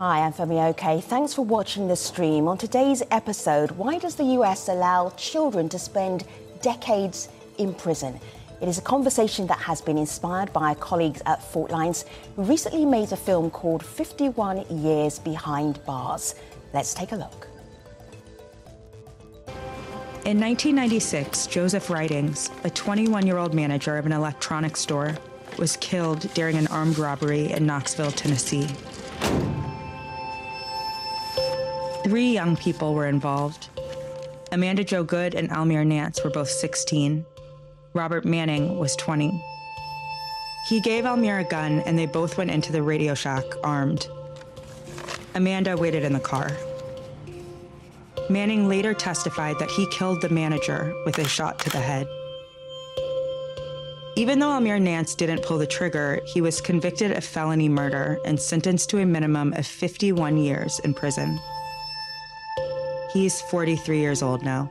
Hi, I'm Femi OK. Thanks for watching the stream. On today's episode, why does the US allow children to spend decades in prison? It is a conversation that has been inspired by colleagues at Fault Lines, who recently made a film called 51 Years Behind Bars. Let's take a look. In 1996, Joseph Ridings, a 21-year-old manager of an electronics store, was killed during an armed robbery in Knoxville, Tennessee. 3 young people were involved. Amanda Jo Good and Almir Nance were both 16. Robert Manning was 20. He gave Almir a gun, and they both went into the Radio Shack armed. Amanda waited in the car. Manning later testified that he killed the manager with a shot to the head. Even though Almir Nance didn't pull the trigger, he was convicted of felony murder and sentenced to a minimum of 51 years in prison. He's 43 years old now.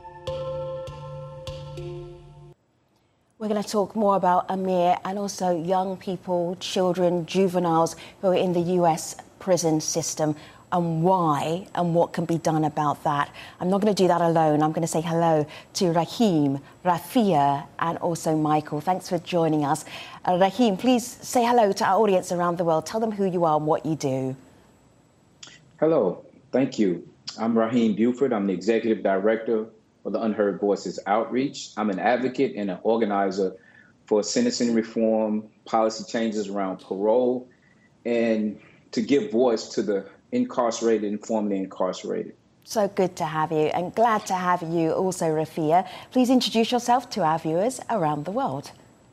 We're going to talk more about Amir and also young people, children, juveniles who are in the US prison system and why and what can be done about that. I'm not going to do that alone. I'm going to say hello to Rahim, Rafia and also Michael. Thanks for joining us. Rahim, please say hello to our audience around the world. Tell them who you are and what you do. Hello. Thank you. I'm Rahim Buford. I'm the Executive Director of the Unheard Voices Outreach. I'm an advocate and an organizer for sentencing reform, policy changes around parole, and to give voice to the incarcerated and formerly incarcerated. So good to have you, and glad to have you also, Rafia. Please introduce yourself to our viewers around the world.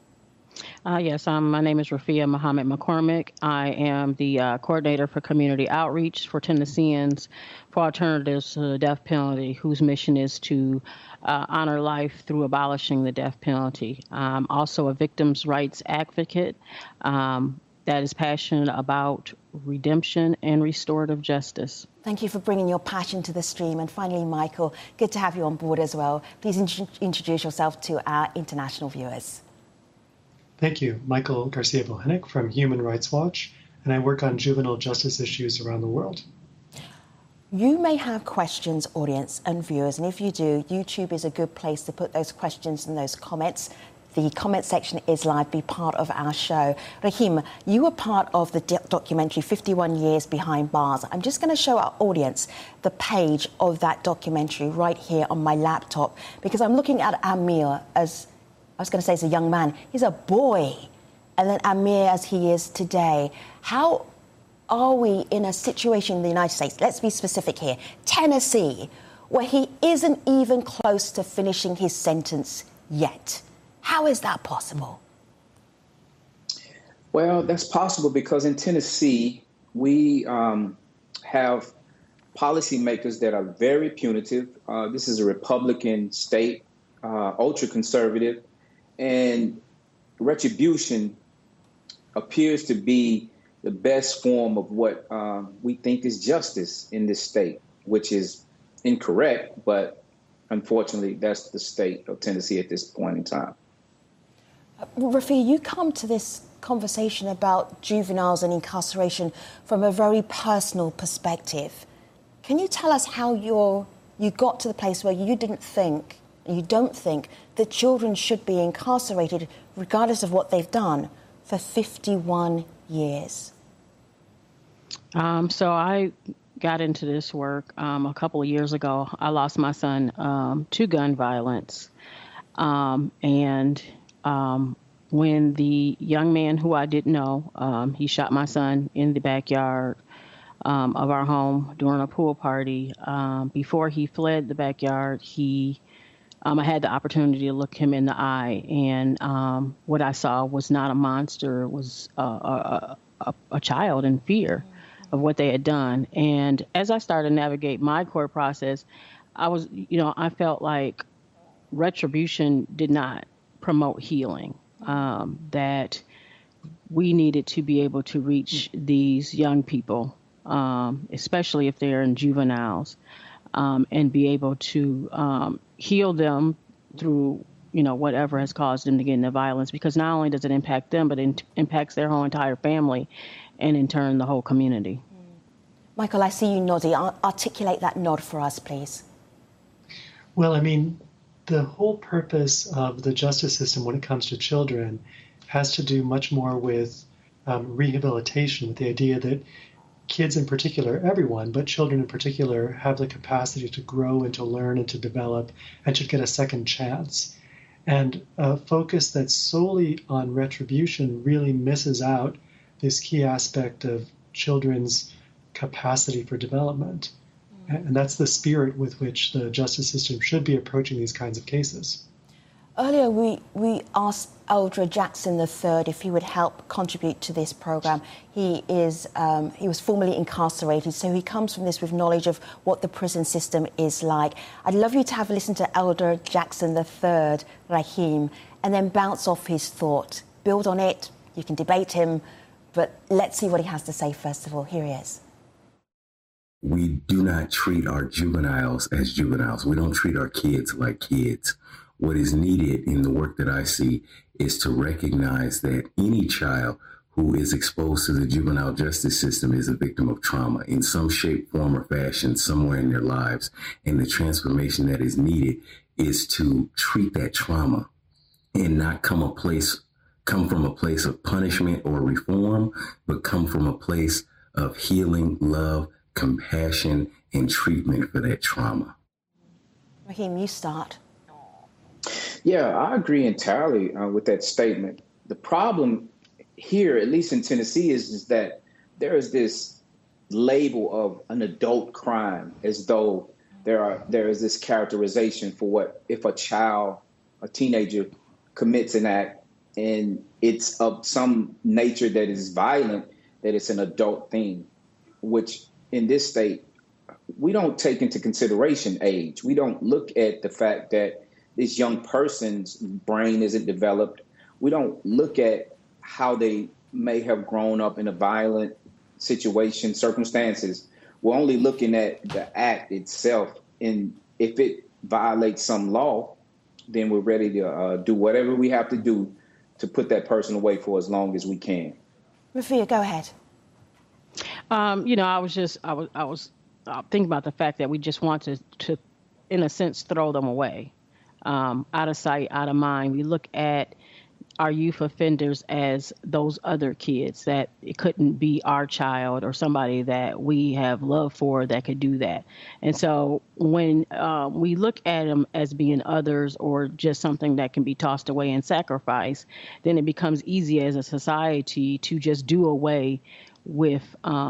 Yes, my name is Rafia Muhammad McCormick. I am the coordinator for community outreach for Tennesseans for Alternatives to the Death Penalty, whose mission is to honor life through abolishing the death penalty. I'm also a victims' rights advocate that is passionate about redemption and restorative justice. Thank you for bringing your passion to the stream. And finally, Michael, good to have you on board as well. Please introduce yourself to our international viewers. Thank you. Michael Garcia-Bohenick from Human Rights Watch, and I work on juvenile justice issues around the world. You may have questions, audience and viewers, and if you do, YouTube is a good place to put those questions and those comments. The comment section is live. Be part of our show. Rahim, you were part of the documentary 51 Years Behind Bars. I'm just going to show our audience the page of that documentary right here on my laptop because I'm looking at Amir as, I was going to say as a young man. He's a boy. And then Amir as he is today. How are we in a situation in the United States, let's be specific here, Tennessee, where he isn't even close to finishing his sentence yet? How is that possible? Well, that's possible because in Tennessee, we have policymakers that are very punitive. This is a Republican state, ultra-conservative, and retribution appears to be the best form of what we think is justice in this state, which is incorrect, but unfortunately, that's the state of Tennessee at this point in time. Rafi, you come to this conversation about juveniles and incarceration from a very personal perspective. Can you tell us how you got to the place where you don't think that children should be incarcerated, regardless of what they've done, for 51 years? So I got into this work a couple of years ago. I lost my son to gun violence. When the young man who I didn't know, he shot my son in the backyard of our home during a pool party. Before he fled the backyard, I had the opportunity to look him in the eye, and what I saw was not a monster. It was a child in fear of what they had done. And as I started to navigate my court process, I felt like retribution did not promote healing, that we needed to be able to reach these young people, especially if they're in juveniles, and be able to heal them through, whatever has caused them to get into violence, because not only does it impact them, but it impacts their whole entire family and in turn the whole community. Michael, I see you nodding. Articulate that nod for us, please. Well, I mean, the whole purpose of the justice system when it comes to children has to do much more with rehabilitation, with the idea that kids in particular, everyone, but children in particular, have the capacity to grow and to learn and to develop and should get a second chance. And a focus that's solely on retribution really misses out this key aspect of children's capacity for development. And that's the spirit with which the justice system should be approaching these kinds of cases. Earlier, we asked Eldra Jackson III if he would help contribute to this program. He was formerly incarcerated, so he comes from this with knowledge of what the prison system is like. I'd love you to have a listen to Eldra Jackson III, Raheem, and then bounce off his thought. Build on it. You can debate him, but let's see what he has to say first of all. Here he is. We do not treat our juveniles as juveniles. We don't treat our kids like kids. What is needed in the work that I see is to recognize that any child who is exposed to the juvenile justice system is a victim of trauma in some shape, form, or fashion somewhere in their lives. And the transformation that is needed is to treat that trauma and not come from a place of punishment or reform, but come from a place of healing, love, compassion, and treatment for that trauma. Raheem, you start. Yeah, I agree entirely with that statement. The problem here, at least in Tennessee, is that there is this label of an adult crime, as though there is this characterization for what if a child, a teenager, commits an act and it's of some nature that is violent, that it's an adult thing, which in this state, we don't take into consideration age. We don't look at the fact that this young person's brain isn't developed. We don't look at how they may have grown up in a violent situation, circumstances. We're only looking at the act itself. And if it violates some law, then we're ready to do whatever we have to do to put that person away for as long as we can. Rafia, go ahead. I was thinking about the fact that we just want to, in a sense, throw them away, out of sight, out of mind. We look at our youth offenders as those other kids, that it couldn't be our child or somebody that we have love for that could do that. And so when we look at them as being others or just something that can be tossed away and sacrificed, then it becomes easy as a society to just do away with,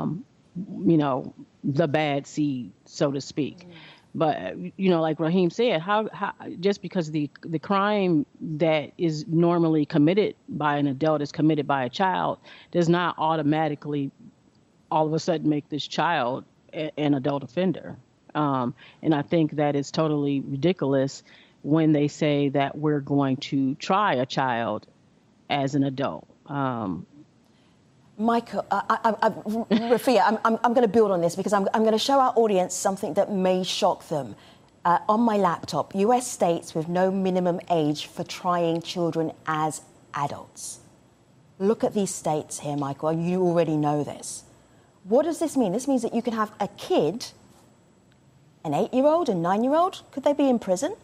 the bad seed, so to speak. But, like Raheem said, how just because the crime that is normally committed by an adult is committed by a child does not automatically all of a sudden make this child an adult offender. And I think that is totally ridiculous when they say that we're going to try a child as an adult. Michael, Rafia, I'm going to build on this because I'm going to show our audience something that may shock them. On my laptop, US states with no minimum age for trying children as adults. Look at these states here, Michael, and you already know this. What does this mean? This means that you can have a kid, an 8-year-old, a 9-year-old. Could they be in prison?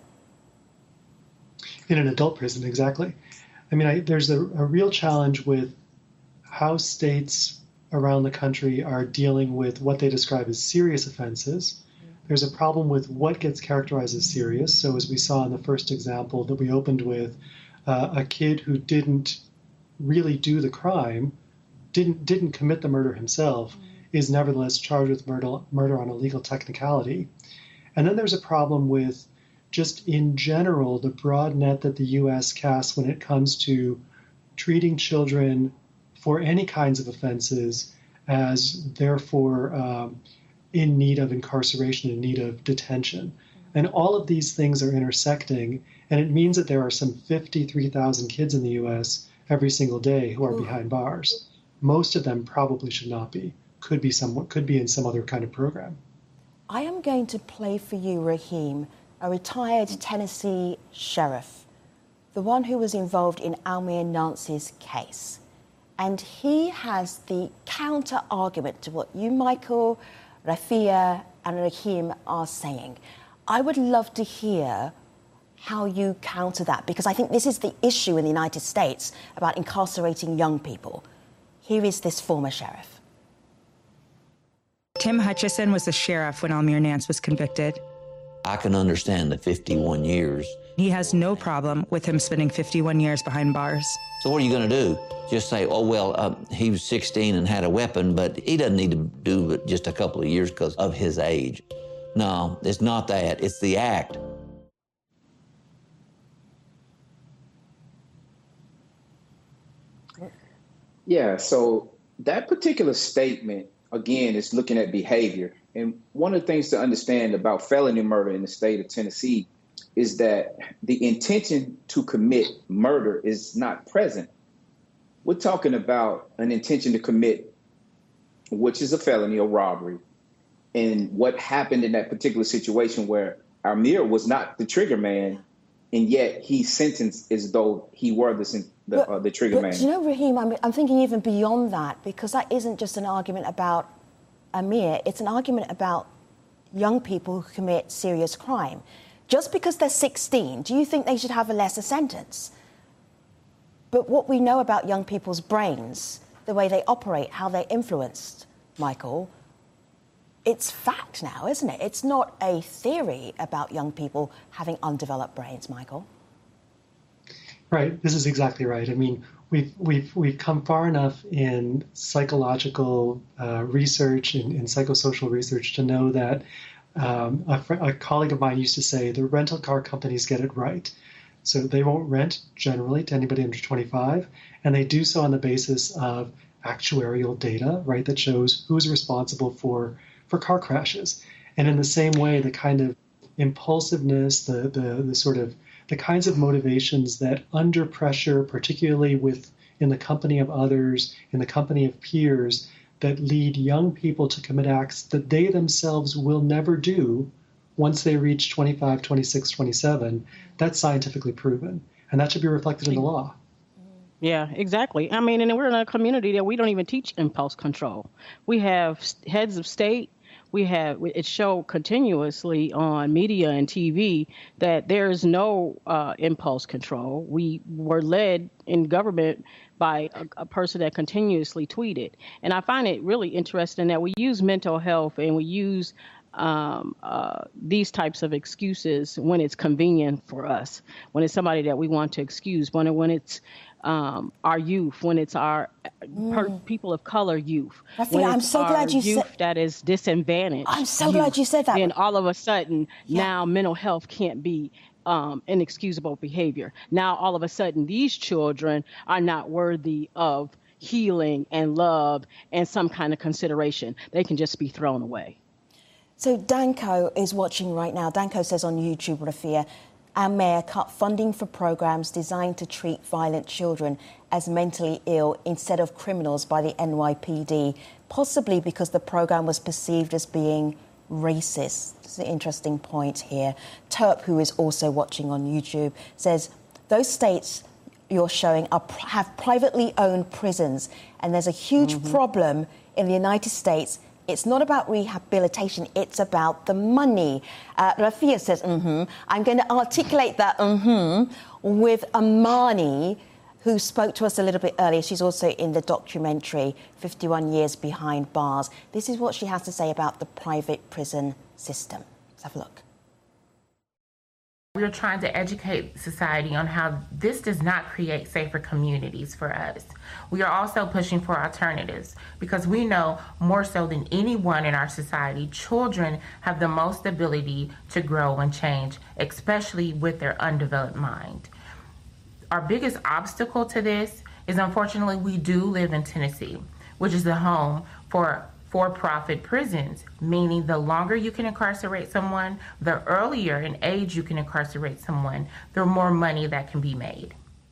In an adult prison, exactly. I mean, there's a real challenge with how states around the country are dealing with what they describe as serious offenses. There's a problem with what gets characterized as serious. So as we saw in the first example that we opened with, a kid who didn't really do the crime, didn't commit the murder himself, is nevertheless charged with murder on a legal technicality. And then there's a problem with just in general the broad net that the U.S. casts when it comes to treating children for any kinds of offenses as therefore in need of incarceration, in need of detention. And all of these things are intersecting, and it means that there are some 53,000 kids in the U.S. every single day who are behind bars. Most of them probably should not be. Could be in some other kind of program. I am going to play for you, Raheem, a retired Tennessee sheriff, the one who was involved in Almir Nance's case. And he has the counter argument to what you, Michael, Rafia and Rahim are saying. I would love to hear how you counter that, because I think this is the issue in the United States about incarcerating young people. Here is this former sheriff. Tim Hutchison was the sheriff when Almir Nance was convicted. I can understand the 51 years. He has no problem with him spending 51 years behind bars. So what are you going to do? Just say, oh, well, he was 16 and had a weapon, but he doesn't need to do just a couple of years because of his age. No, it's not that. It's the act. Yeah, so that particular statement, again, is looking at behavior. And one of the things to understand about felony murder in the state of Tennessee is that the intention to commit murder is not present. We're talking about an intention to commit, which is a felony, a robbery. And what happened in that particular situation where Almir was not the trigger man, and yet he's sentenced as though he were the trigger man. Do you know, Rahim, I'm thinking even beyond that, because that isn't just an argument about Almir, it's an argument about young people who commit serious crime. Just because they're 16, do you think they should have a lesser sentence? But what we know about young people's brains, the way they operate, how they're influenced, Michael, it's fact now, isn't it? It's not a theory about young people having undeveloped brains, Michael. Right. This is exactly right. I mean, we've come far enough in psychological research and psychosocial research to know that a colleague of mine used to say the rental car companies get it right. So they won't rent generally to anybody under 25, and they do so on the basis of actuarial data, right, that shows who's responsible for car crashes. And in the same way, the kind of impulsiveness, the sort of the kinds of motivations that under pressure, particularly in the company of others, in the company of peers, that lead young people to commit acts that they themselves will never do once they reach 25, 26, 27, that's scientifically proven. And that should be reflected in the law. Yeah, exactly. I mean, and we're in a community that we don't even teach impulse control. We have heads of state. It showed continuously on media and TV that there is no impulse control. We were led in government by a person that continuously tweeted. And I find it really interesting that we use mental health and we use these types of excuses when it's convenient for us, when it's somebody that we want to excuse, when it's our youth, when it's our people of color youth. Rafia, I'm so glad you said that is disadvantaged. I'm so glad you said that. And all of a sudden, now mental health can't be inexcusable behavior. Now, all of a sudden, these children are not worthy of healing and love and some kind of consideration. They can just be thrown away. So Danko is watching right now. Danko says on YouTube, Rafia, our mayor cut funding for programs designed to treat violent children as mentally ill instead of criminals by the NYPD, possibly because the program was perceived as being racist. It's an interesting point here. Terp, who is also watching on YouTube, says those states you're showing have privately owned prisons, and there's a huge problem in the United States. It's not about rehabilitation, it's about the money. Rafia says, I'm going to articulate that with Amani, who spoke to us a little bit earlier. She's also in the documentary, 51 Years Behind Bars. This is what she has to say about the private prison system. Let's have a look. We're trying to educate society on how this does not create safer communities for us. We are also pushing for alternatives because we know more so than anyone in our society, children have the most ability to grow and change, especially with their undeveloped mind. Our biggest obstacle to this is, unfortunately, we do live in Tennessee, which is the home for-profit prisons, meaning the longer you can incarcerate someone, the earlier in age you can incarcerate someone, the more money that can be made.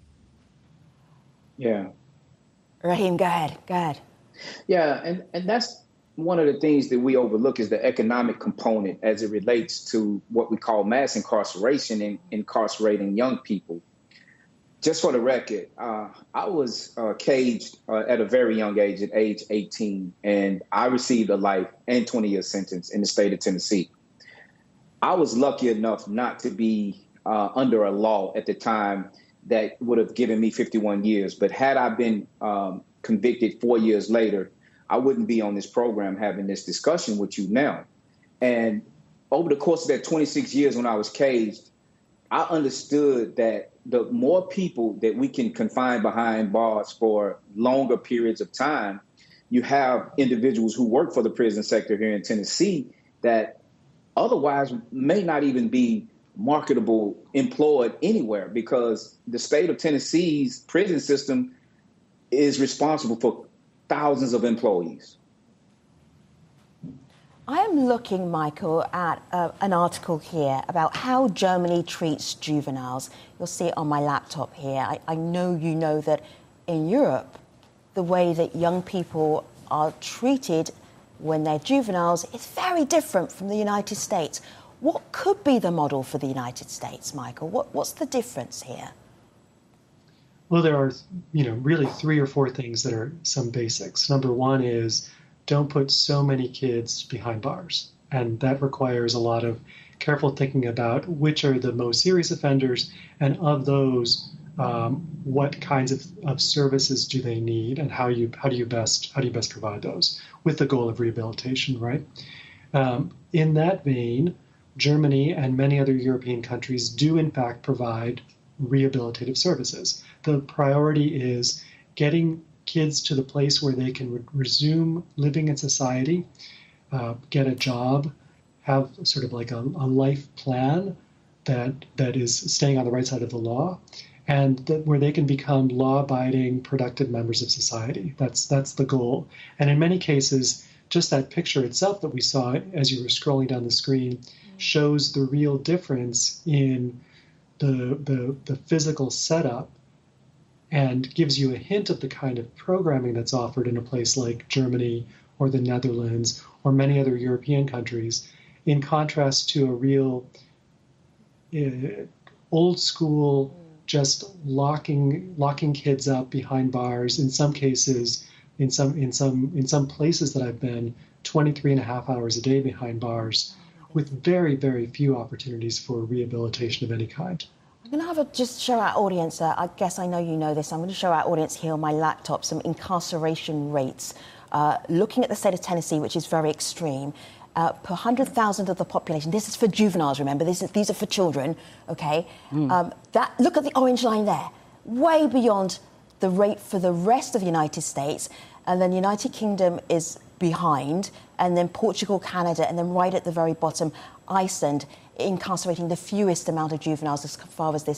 Yeah. Rahim, go ahead. Yeah, and that's one of the things that we overlook is the economic component as it relates to what we call mass incarceration and incarcerating young people. Just for the record, I was caged at a very young age, at age 18, and I received a life and 20-year sentence in the state of Tennessee. I was lucky enough not to be under a law at the time that would have given me 51 years. But had I been convicted 4 years later, I wouldn't be on this program having this discussion with you now. And over the course of that 26 years when I was caged, I understood that the more people that we can confine behind bars for longer periods of time, you have individuals who work for the prison sector here in Tennessee that otherwise may not even be marketable employed anywhere, because the state of Tennessee's prison system is responsible for thousands of employees. I am looking, Michael, at an article here about how Germany treats juveniles. You'll see it on my laptop here. I know you know that in Europe, the way that young people are treated when they're juveniles is very different from the United States. What could be the model for the United States, Michael? What's the difference here? Well, there are, really 3 or 4 things that are some basics. Number one is don't put so many kids behind bars. And that requires a lot of careful thinking about which are the most serious offenders, and of those, what kinds of services do they need, and how do you best provide those with the goal of rehabilitation, right? In that vein, Germany and many other European countries do in fact provide rehabilitative services. The priority is getting kids to the place where they can resume living in society, get a job, have sort of like a life plan that is staying on the right side of the law, and where they can become law-abiding, productive members of society. That's the goal. And in many cases, just that picture itself that we saw as you were scrolling down the screen shows the real difference in the physical setup, and gives you a hint of the kind of programming that's offered in a place like Germany or the Netherlands or many other European countries, in contrast to a real old school, just locking kids up behind bars. In some cases, in some places that I've been, 23 and a half hours a day behind bars, with very, very few opportunities for rehabilitation of any kind. I'm going to just show our audience, I guess I know you know this, I'm going to show our audience here on my laptop some incarceration rates, looking at the state of Tennessee, which is very extreme. Per 100,000 of the population, this is for juveniles, remember, these are for children, okay? Look at the orange line there, way beyond the rate for the rest of the United States, and then the United Kingdom is behind, and then Portugal, Canada, and then right at the very bottom, Iceland, incarcerating the fewest amount of juveniles as far as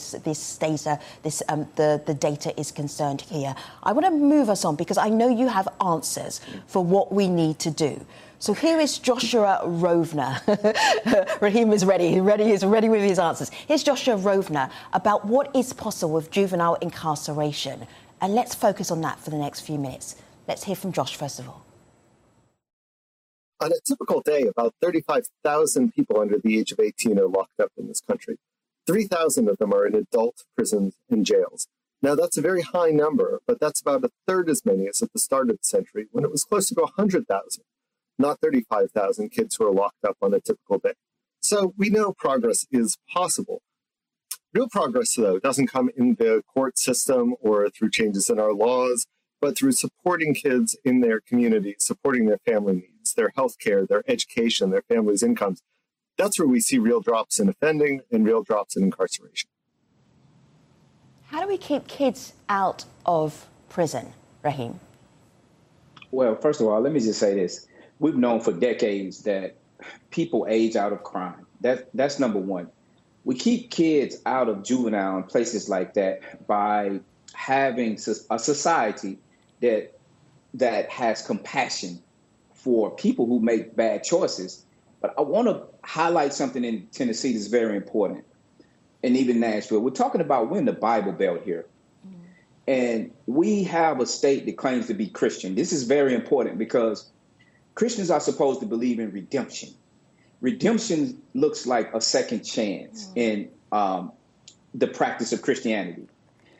the data is concerned here. I want to move us on because I know you have answers for what we need to do. So here is Joshua Rovner. Raheem is ready. He's ready with his answers. Here's Joshua Rovner about what is possible with juvenile incarceration. And let's focus on that for the next few minutes. Let's hear from Josh first of all. On a typical day, about 35,000 people under the age of 18 are locked up in this country. 3,000 of them are in adult prisons and jails. Now, that's a very high number, but that's about a third as many as at the start of the century, when it was closer to 100,000, not 35,000 kids who are locked up on a typical day. So we know progress is possible. Real progress, though, doesn't come in the court system or through changes in our laws, but through supporting kids in their community, supporting their family needs, their health care, their education, their families' incomes. That's where we see real drops in offending and real drops in incarceration. How do we keep kids out of prison, Raheem? Well, first of all, let me just say this. We've known for decades that people age out of crime. That's number one. We keep kids out of juvenile and places like that by having a society that has compassion for people who make bad choices. But I want to highlight something in Tennessee that's very important, and even Nashville. We're talking about we're in the Bible Belt here. And we have a state that claims to be Christian. This is very important because Christians are supposed to believe in redemption. Redemption looks like a second chance in the practice of Christianity.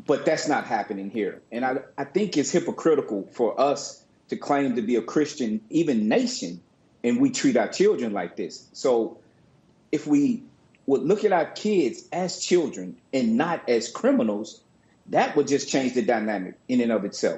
But that's not happening here. And I think it's hypocritical for us to claim to be a Christian, even nation, and we treat our children like this. So if we would look at our kids as children and not as criminals, that would just change the dynamic in and of itself.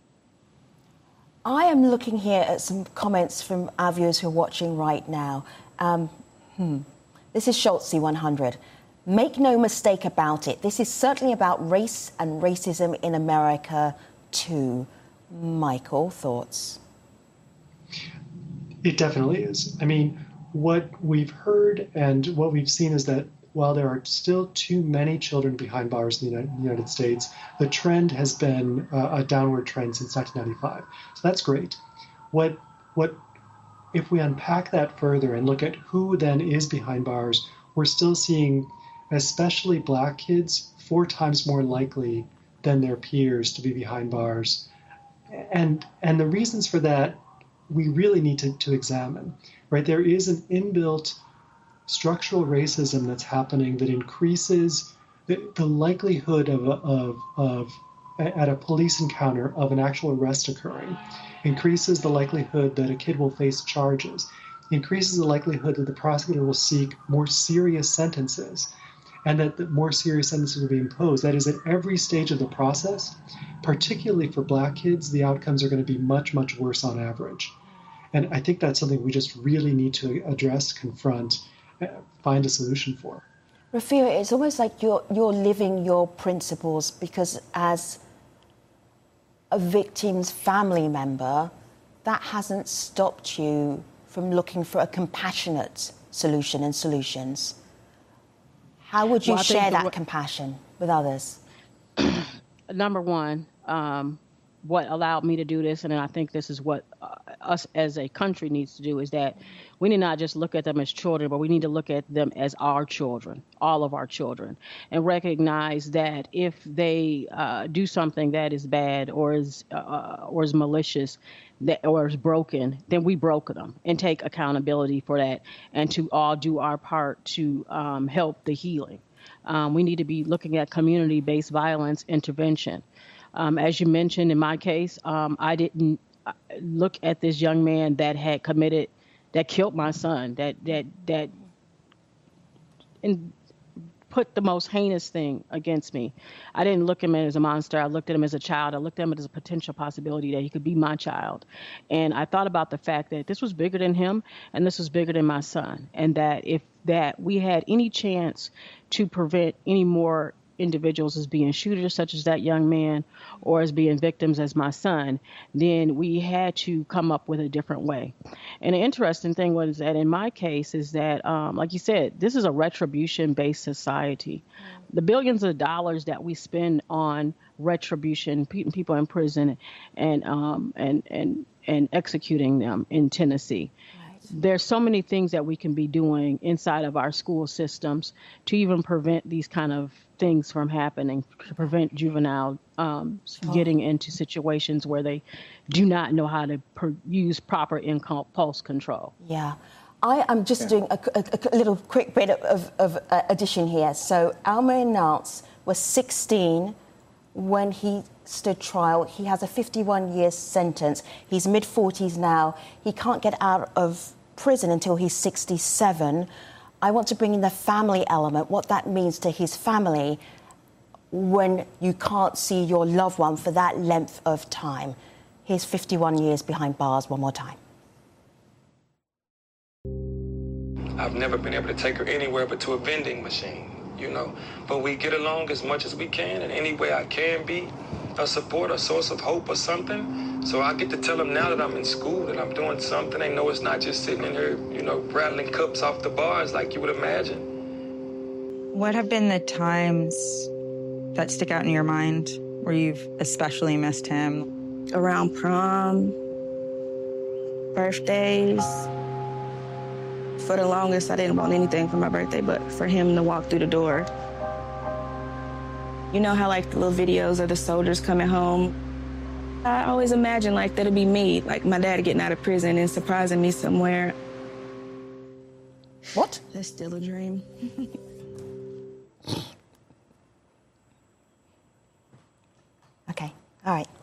I am looking here at some comments from our viewers who are watching right now. This is Schultzy100. Make no mistake about it. This is certainly about race and racism in America too. Michael, thoughts? It definitely is. I mean, what we've heard and what we've seen is that while there are still too many children behind bars in the United States, the trend has been a downward trend since 1995. So that's great. What if we unpack that further and look at who then is behind bars, we're still seeing especially Black kids 4 times more likely than their peers to be behind bars. And the reasons for that we really need to examine, right? There is an inbuilt structural racism that's happening that increases the likelihood of at a police encounter of an actual arrest occurring, increases the likelihood that a kid will face charges, increases the likelihood that the prosecutor will seek more serious sentences, and that the more serious sentences will be imposed. That is, at every stage of the process, particularly for Black kids, the outcomes are going to be much, much worse on average. And I think that's something we just really need to address, confront, find a solution for. Rafia, it's almost like you're living your principles, because as a victim's family member, that hasn't stopped you from looking for a compassionate solution and solutions. How would you share that compassion with others? Number one, what allowed me to do this, and I think this is what us as a country needs to do, is that we need not just look at them as children, but we need to look at them as our children, all of our children, and recognize that if they do something that is bad or is malicious, or is broken, then we broke them, and take accountability for that, and to all do our part to help the healing. We need to be looking at community-based violence intervention. As you mentioned, in my case, I didn't look at this young man that had committed, that killed my son, that and put the most heinous thing against me. I didn't look at him as a monster. I looked at him as a child. I looked at him as a potential possibility that he could be my child. And I thought about the fact that this was bigger than him, and this was bigger than my son. And that if that we had any chance to prevent any more individuals as being shooters, such as that young man, or as being victims as my son, then we had to come up with a different way. And the interesting thing was that in my case is that, like you said, this is a retribution-based society. The billions of dollars that we spend on retribution, people in prison and executing them in Tennessee. There's so many things that we can be doing inside of our school systems to even prevent these kind of things from happening, to prevent juvenile getting into situations where they do not know how to use proper impulse control. Yeah. I am just doing a little quick bit of addition here. So Almir Nance was 16 when he stood trial. He has a 51-year sentence. He's mid-40s now. He can't get out of prison until he's 67. I want to bring in the family element, what that means to his family when you can't see your loved one for that length of time. Here's 51 years behind bars one more time. I've never been able to take her anywhere but to a vending machine, you know. But we get along as much as we can, and any way I can be a support, a source of hope or something. So I get to tell them now that I'm in school, that I'm doing something. They know it's not just sitting in here, you know, rattling cups off the bars like you would imagine. What have been the times that stick out in your mind where you've especially missed him? Around prom, birthdays. For the longest, I didn't want anything for my birthday but for him to walk through the door. You know how, like, the little videos of the soldiers coming home? I always imagine, like, that'd be me, like my dad getting out of prison and surprising me somewhere. What? That's still a dream. All right.